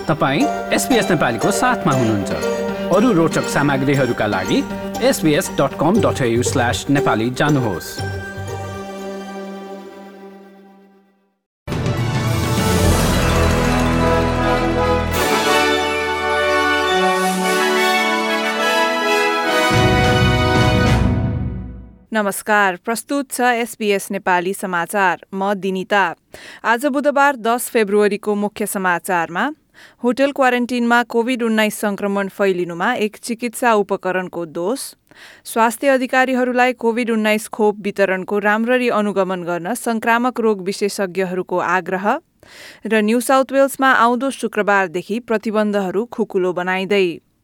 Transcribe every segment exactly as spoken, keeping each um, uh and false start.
तपाईं एसबीएस नेपालीको साथमा हुनुहुन्छ। अरु रोचक सामग्रीहरूका लागि S B S dot com dot A U slash Nepali जानुहोस्। नमस्कार, प्रस्तुत छ एसबीएस नेपाली समाचार। म दिनिता। आज बुधबार दस फेब्रुअरीको मुख्य समाचारमा होटल क्वारेन्टिनमा कोभिड उन्नाइस संक्रमण फैलिनुमा एक चिकित्सा उपकरणको दोष, स्वास्थ्य अधिकारीहरूलाई कोभिड उन्नाइस खोप वितरणको राम्ररी अनुगमन गर्न संक्रामक रोग विशेषज्ञहरूको आग्रह र न्यू साउथ वेल्समा आउँदो शुक्रबारदेखि प्रतिबन्धहरू खुकुलो बनाइँदै।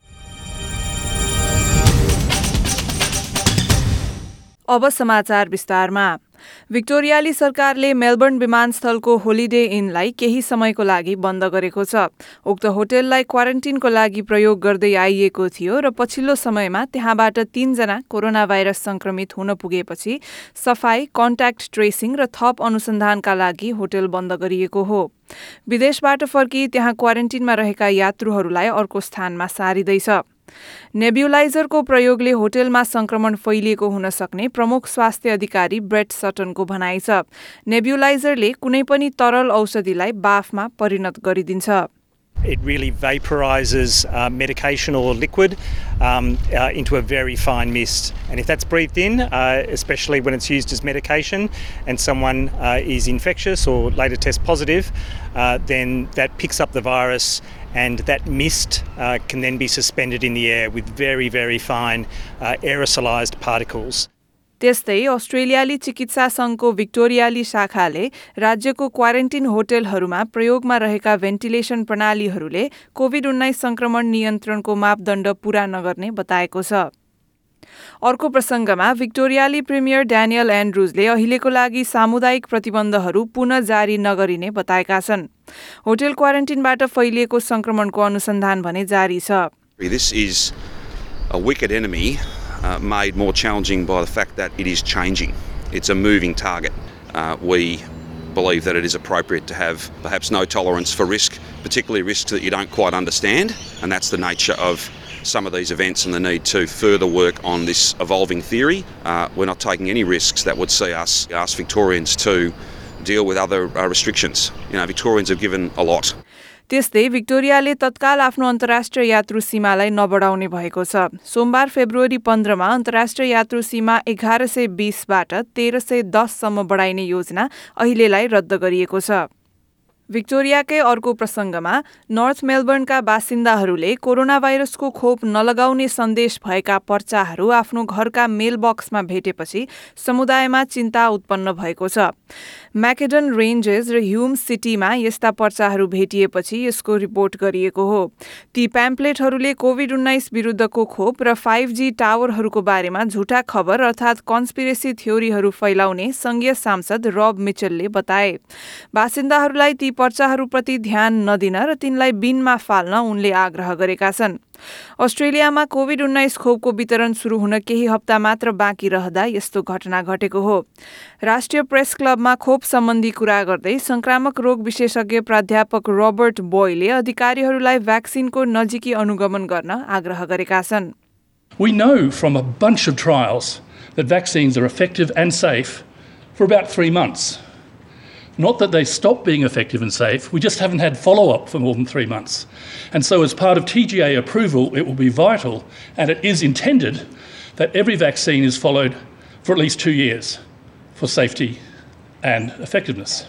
अब समाचार विस्तारमा। विक्टोरियाली सरकारले मेलबर्न विमानस्थलको होलिडे इनलाई केही समयको लागि बन्द गरेको छ। उक्त होटललाई क्वारेन्टिनको लागि प्रयोग गर्दै आइएको थियो र पछिल्लो समयमा त्यहाँबाट तीनजना कोरोना भाइरस संक्रमित हुन पुगेपछि सफाई, कन्ट्याक्ट ट्रेसिङ र थप अनुसन्धानका लागि होटल बन्द गरिएको हो। विदेशबाट फर्की त्यहाँ क्वारेन्टिनमा रहेका यात्रुहरूलाई अर्को स्थानमा सारिँदैछ। नेब्युलाइजरको प्रयोगले होटलमा संक्रमण फैलिएको हुन सक्ने प्रमुख स्वास्थ्य अधिकारी ब्रेट सटनको भनाइ छ। नेब्युलाइजरले कुनै पनि तरल औषधिलाई बाफमा परिणत गरिदिन्छ। It really vaporizes uh, medication or liquid um, uh, into a very fine mist. And if that's breathed in, uh, especially when it's used as medication and someone uh, is infectious or later test positive, uh, then that picks up the virus, and that mist uh, can then be suspended in the air with very, very fine uh, aerosolized particles. त्यस्तै अस्ट्रेलियाली चिकित्सा संघको विक्टोरियाली शाखाले राज्यको quarantine होटलहरूमा प्रयोगमा रहेका ventilation प्रणालीहरूले covid उन्नाइस संक्रमण नियन्त्रणको मापदण्ड पूरा नगर्ने बताएको छ। अर्को प्रसंगमा विक्टोरियाली प्रिमियर ड्यानियल एन्ड्रुजले अहिलेको लागि सामुदायिक प्रतिबन्धहरू पुनः जारी नगरिने बताएका छन्। होटल क्वारेन्टिनबाट फैलिएको संक्रमणको अनुसन्धान भने जारी छ। This is a wicked enemy uh, made more challenging by the fact that it is changing. It's a moving target. Uh, we believe that it is appropriate to have perhaps no tolerance for risk, particularly risks that you don't quite understand, and that's the nature of some of these events and the need to further work on this evolving theory. Uh, we're not taking any risks that would see us ask Victorians to deal with other uh, restrictions. You know, Victorians have given a lot. त्यस्तै विक्टोरियाले तत्काल आफ्नो अन्तर्राष्ट्रिय यात्रु सीमालाई नबढाउने भएको छ। सोमबार February पन्ध्रमा अन्तर्राष्ट्रिय यात्रु सीमा एघार सय बीसबाट तेह्र सय दससम्म बढाइने योजना अहिलेलाई रद्द गरिएको छ। विक्टोरियाकै अर्को प्रसंगमा नर्थ मेलबर्नका बासिन्दाहरूले कोरोना भाइरसको खोप नलगाउने सन्देश भएका पर्चाहरू आफ्नो घरका मेल बक्समा भेटेपछि समुदायमा चिन्ता उत्पन्न भएको छ। म्याकेडन रेन्जेस र ह्युम सिटीमा यस्ता पर्चाहरू भेटिएपछि यसको रिपोर्ट गरिएको हो। ती प्याम्पलेटहरूले कोभिड उन्नाइस विरुद्धको खोप र फाइभ जी टावरहरूको बारेमा झुटा खबर अर्थात् कन्स्पिरेसी थ्योरीहरू फैलाउने संघीय सांसद रब मिचेलले बताए। बासिन्दाहरूलाई ती पर्चाहरूप्रति ध्यान नदिन र तिनलाई बिनमा फाल्न उनले आग्रह गरेका छन्। अस्ट्रेलियामा कोभिड उन्नाइस खोपको वितरण सुरु हुन केही हप्ता मात्र बाँकी रहँदा यस्तो घटना घटेको हो। राष्ट्रिय प्रेस क्लबमा खोप सम्बन्धी कुरा गर्दै संक्रामक रोग विशेषज्ञ प्राध्यापक रोबर्ट बोयले अधिकारीहरूलाई भ्याक्सिनको नजिकी अनुगमन गर्न आग्रह गरेका छन्। We know from a bunch of trials that vaccines are effective and safe for about three months. Not that they stop being effective and safe, we just haven't had follow-up for more than three months. And so as part of T G A approval, it will be vital, and it is intended, that every vaccine is followed for at least two years for safety and effectiveness.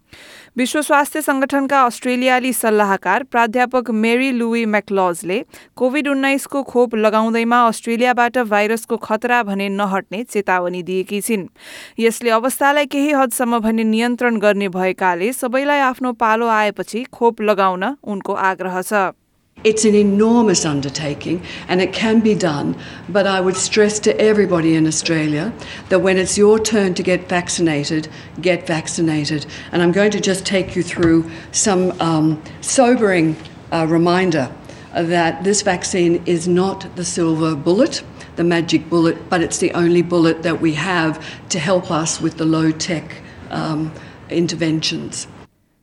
विश्व स्वास्थ्य संगठनका अस्ट्रेलियाली सल्लाहकार प्राध्यापक मेरी लुई मैक्लॉजले covid उन्नाइसको खोप लगाउँदैमा अस्ट्रेलियाबाट भाइरसको खतरा भने नहट्ने चेतावनी दिएकी छिन्। यसले अवस्थालाई केही हदसम्म भने नियन्त्रण गर्ने भएकाले सबैलाई आफ्नो पालो आएपछि खोप लगाउन उनको आग्रह छ। It's an enormous undertaking and it can be done, but I would stress to everybody in Australia that when it's your turn to get vaccinated, get vaccinated. And I'm going to just take you through some um, sobering uh, reminder that this vaccine is not the silver bullet, the magic bullet, but it's the only bullet that we have to help us with the low-tech um, interventions.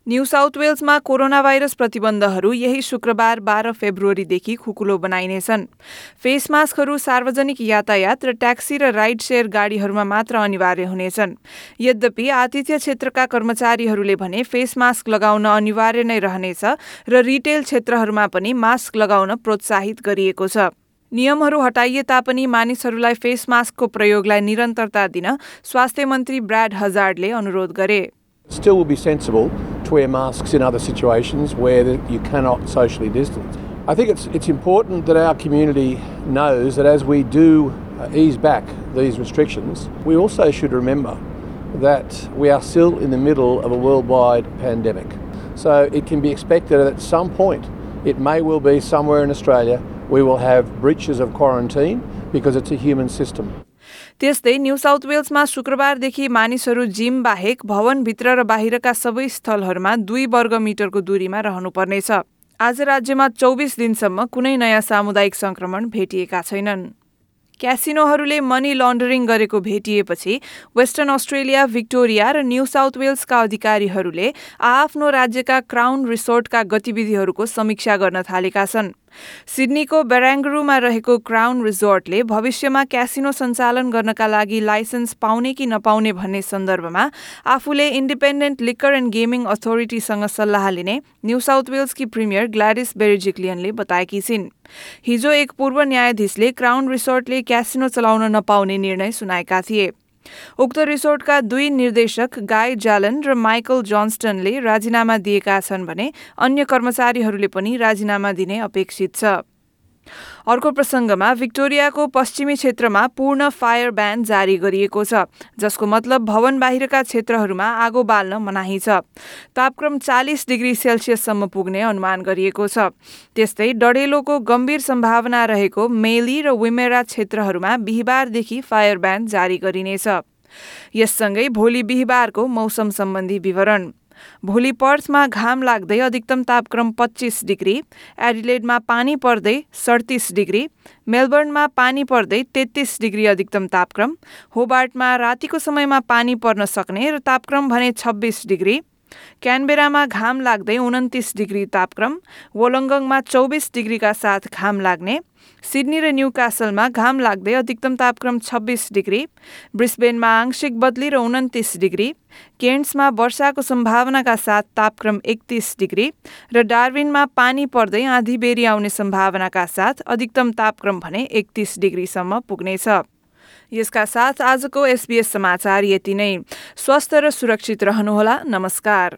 New South वेल्समा corona virus प्रतिबन्धहरू यही शुक्रबार बाह्र फेब्रुअरीदेखि खुकुलो बनाइनेछन्। Face मास्कहरू सार्वजनिक यातायात र taxi र राइड शेयर गाडीहरूमा मात्र अनिवार्य हुनेछन्। यद्यपि आतिथ्य क्षेत्रका कर्मचारीहरूले भने फेस मास्क लगाउन अनिवार्य नै रहनेछ र रिटेल क्षेत्रहरूमा पनि मास्क लगाउन प्रोत्साहित गरिएको छ। नियमहरू हटाइए तापनि मानिसहरूलाई फेस मास्कको प्रयोगलाई निरन्तरता दिन स्वास्थ्य मन्त्री ब्राड हजार्डले अनुरोध गरे। Still will be sensible to wear masks in other situations where you cannot socially distance. I think it's it's important that our community knows that as we do uh, ease back these restrictions, we also should remember that we are still in the middle of a worldwide pandemic. So it can be expected that at some point, it may well be somewhere in Australia, we will have breaches of quarantine because it's a human system. त्यस्तै New South वेल्समा शुक्रबारदेखि मानिसहरू gym बाहेक भवनभित्र र बाहिरका सबै स्थलहरूमा दुई वर्ग मिटरको दूरीमा रहनुपर्नेछ। आज राज्यमा चौबिस दिनसम्म कुनै नयाँ सामुदायिक संक्रमण भेटिएका छैनन्। क्यासिनोहरूले मनी लन्डरिङ गरेको भेटिएपछि वेस्टर्न अस्ट्रेलिया, विक्टोरिया र न्यू साउथ वेल्सका अधिकारीहरूले आआफ्नो राज्यका क्राउन रिसोर्टका गतिविधिहरूको समीक्षा गर्न थालेका छन्। सिडनीको बेराङ्गरूमा रहेको क्राउन रिसोर्टले भविष्यमा क्यासिनो सञ्चालन गर्नका लागि लाइसेन्स पाउने कि नपाउने भन्ने सन्दर्भमा आफूले इन्डिपेन्डेन्ट लिकर एन्ड गेमिङ अथोरिटीसँग सल्लाह लिने न्यू साउथ वेल्सकी प्रिमियर ग्ल्याडिस बेरिजिक्लियनले बताएकी छिन्। हिजो एक पूर्व न्यायाधीशले क्राउन रिसोर्टले क्यासिनो चलाउन नपाउने निर्णय सुनाएका थिए। उक्त रिसोर्टका दुई निर्देशक गाई जालन र माइकल जोन्स्टनले राजीनामा दिएका छन् भने अन्य कर्मचारीहरूले पनि राजीनामा दिने अपेक्षित छ। अर्को प्रसङ्गमा विक्टोरियाको पश्चिमी क्षेत्रमा पूर्ण फायर ब्यान जारी गरिएको छ, जसको मतलब भवन बाहिरका क्षेत्रहरूमा आगो बाल्न मनाही छ। तापक्रम चालिस डिग्री सेल्सियससम्म पुग्ने अनुमान गरिएको छ। त्यस्तै डढेलोको गम्भीर सम्भावना रहेको मेली र विमेरा क्षेत्रहरूमा बिहिबारदेखि फायर ब्यान जारी गरिनेछ। यससँगै भोलि बिहिबारको मौसम सम्बन्धी विवरण। भोलि पर्थमा घाम लाग्दै अधिकतम तापक्रम पच्चीस डिग्री, एडिलेडमा पानी पर्दै सडतिस डिग्री, मेलबर्नमा पानी पर्दै तेत्तीस डिग्री अधिकतम तापक्रम, होबार्टमा रातिको समयमा पानी पर्न सक्ने र तापक्रम भने छब्बीस डिग्री, क्यानबेरामा घाम लाग्दै उन्तिस डिग्री तापक्रम, वोलङ्गङमा चौबिस डिग्रीका साथ घाम लाग्ने, सिडनी र न्यूकासलमा घाम लाग्दै अधिकतम तापक्रम छब्बीस डिग्री, ब्रिस्बेनमा आंशिक बदली र उन्तिस डिग्री, केन्ट्समा वर्षाको सम्भावनाका साथ तापक्रम एकतीस डिग्री र डार्विनमा पानी पर्दै आँधी बेरी आउने सम्भावनाका साथ अधिकतम तापक्रम भने एकतीस डिग्रीसम्म पुग्नेछ। यसका साथ आजको एसबीएस समाचार यति नै। स्वस्थ र सुरक्षित रहनुहोला। नमस्कार।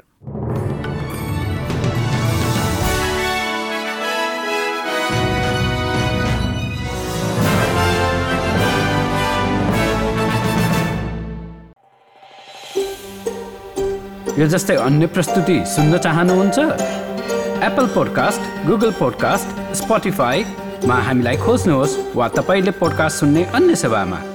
यो जस्तै अन्य प्रस्तुति सुन्न चाहनुहुन्छ? एप्पल पोडकास्ट, गुगल पोडकास्ट, स्पोटिफाईमा हामीलाई खोज्नुहोस् वा तपाईँले पोडकास्ट सुन्ने अन्य सेवामा।